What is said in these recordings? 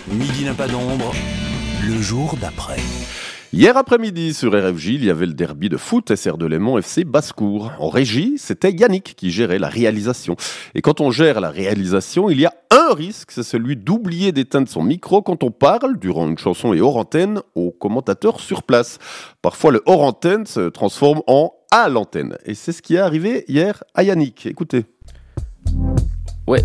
Midi n'a pas d'ombre, le jour d'après. Hier après-midi, sur RFJ, il y avait le derby de foot SR-Delémont FC Basse-Cour. En régie, c'était Yannick qui gérait la réalisation. Et quand on gère la réalisation, il y a un risque, c'est celui d'oublier d'éteindre son micro quand on parle, durant une chanson et hors antenne, aux commentateurs sur place. Parfois, le hors antenne se transforme en à l'antenne. Et c'est ce qui est arrivé hier à Yannick. Écoutez. Ouais,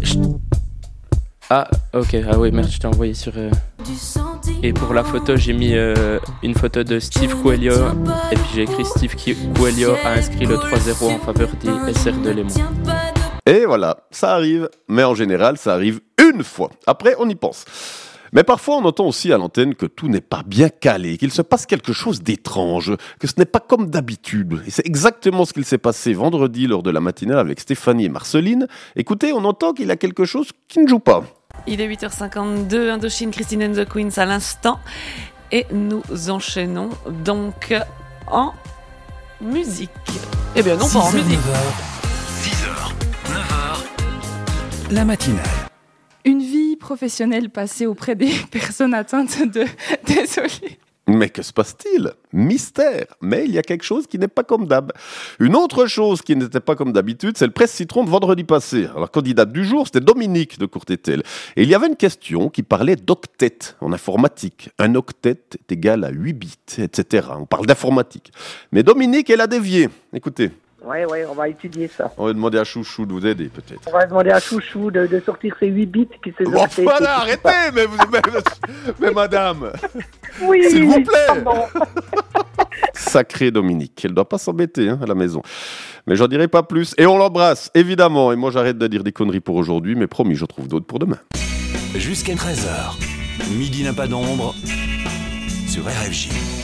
Ah, ok. Ah oui, merde, je t'ai envoyé sur... Et pour la photo, j'ai mis une photo de Steve Coelho. Et puis j'ai écrit Steve Coelho a inscrit le 3-0 en faveur des SR-Delémont. Et voilà, ça arrive. Mais en général, ça arrive une fois. Après, on y pense. Mais parfois, on entend aussi à l'antenne que tout n'est pas bien calé, qu'il se passe quelque chose d'étrange, que ce n'est pas comme d'habitude. Et c'est exactement ce qu'il s'est passé vendredi lors de la matinale avec Stéphanie et Marceline. Écoutez, on entend qu'il y a quelque chose qui ne joue pas. Il est 8h52, Indochine, Christine and the Queens à l'instant. Et nous enchaînons donc en musique. Eh bien non, pas en musique. 6h, 9h, la matinale. Une vie professionnelle passée auprès des personnes atteintes de... Désolée. Mais que se passe-t-il ? Mystère. Mais il y a quelque chose qui n'est pas comme d'hab. Une autre chose qui n'était pas comme d'habitude, c'est le Presse Citron de vendredi passé. Alors, candidate du jour, c'était Dominique de Courtétel. Et il y avait une question qui parlait d'octet en informatique. Un octet est égal à 8 bits, etc. On parle d'informatique. Mais Dominique, elle a dévié. Écoutez. Oui, on va étudier ça. On va demander à Chouchou de vous aider, peut-être. On va demander à Chouchou de sortir ses 8 bits qui se Bon, voilà, arrêtez, mais madame. Oui, s'il vous plaît. pardon. Sacrée Dominique, elle ne doit pas s'embêter à la maison. Mais j'en dirai pas plus. Et on l'embrasse, évidemment. Et moi, j'arrête de dire des conneries pour aujourd'hui, mais promis, je trouve d'autres pour demain. Jusqu'à 13h, midi n'a pas d'ombre sur RFJ.